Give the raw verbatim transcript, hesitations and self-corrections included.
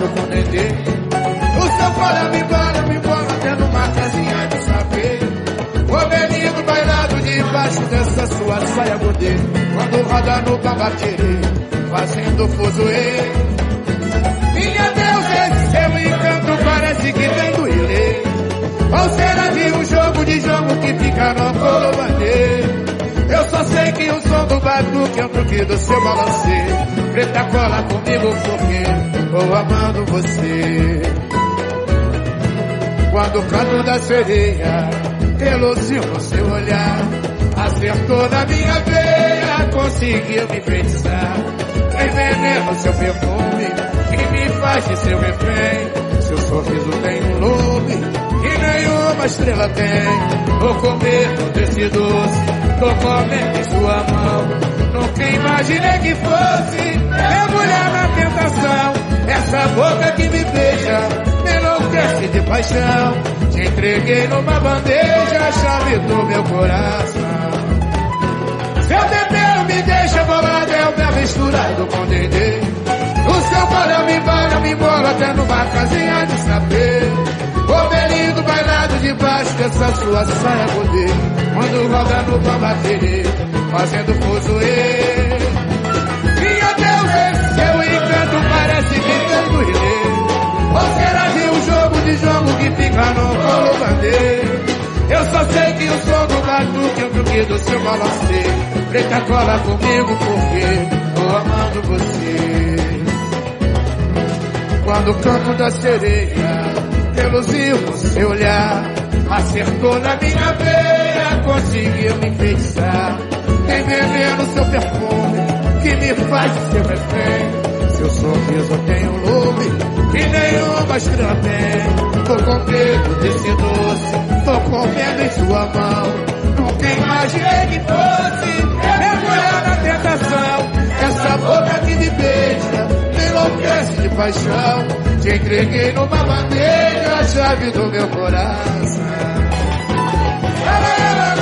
com Dedê. O seu colo me bola, me bola até numa casinha de saber. O menino bailado debaixo dessa sua saia godê. Quando roda no babaquerê, fazendo fuzuê. Minha Deus, esse seu encanto parece que vem do Ilê. Ou será de um jogo de jogo que fica no colo bandeiro? Eu só sei que o som do batuque é o truque do seu balancê. Preta, cola comigo porque tô amando você. Quando o canto da sereia elogiou no seu olhar, acertou na minha veia, conseguiu me enfeitiçar. Envenena o seu perfume que me faz de seu refém. Seu sorriso tem um lume que nenhuma estrela tem. Tô comendo desse doce, tô comendo em sua mão. Nunca imaginei que fosse mergulhar na tentação. Essa boca que me beija me enlouquece de paixão. Te entreguei numa bandeja a chave do meu coração. Seu bebê me deixa bolado, é o mel misturado com Dedê. O seu colo me bala, me bola até numa casinha de saber. O belinho bailado debaixo dessa sua saia godê. Quando roda no babaterê, fazendo fuzuê. Minha Deus, esse seu encanto parece que vem do Ilê. Ou será de um jogo de jogo que fica no colo bandeiro? Eu só sei que o som do batuque é o truque do seu balancê. Preta, cola comigo porque tô amando você. Quando o canto da sereia elogiou no seu olhar, acertou na minha veia, conseguiu me enfeitiçar. Tem veneno seu perfume que me faz seu refém. Seu sorriso tem um lume que nenhuma estrela tem. Tô com medo desse doce, tô comendo em sua mão. Nunca imaginei que fosse mergulhar na tentação. Essa boca que me beija me enlouquece de paixão. Te entreguei numa bandeja a chave do meu coração.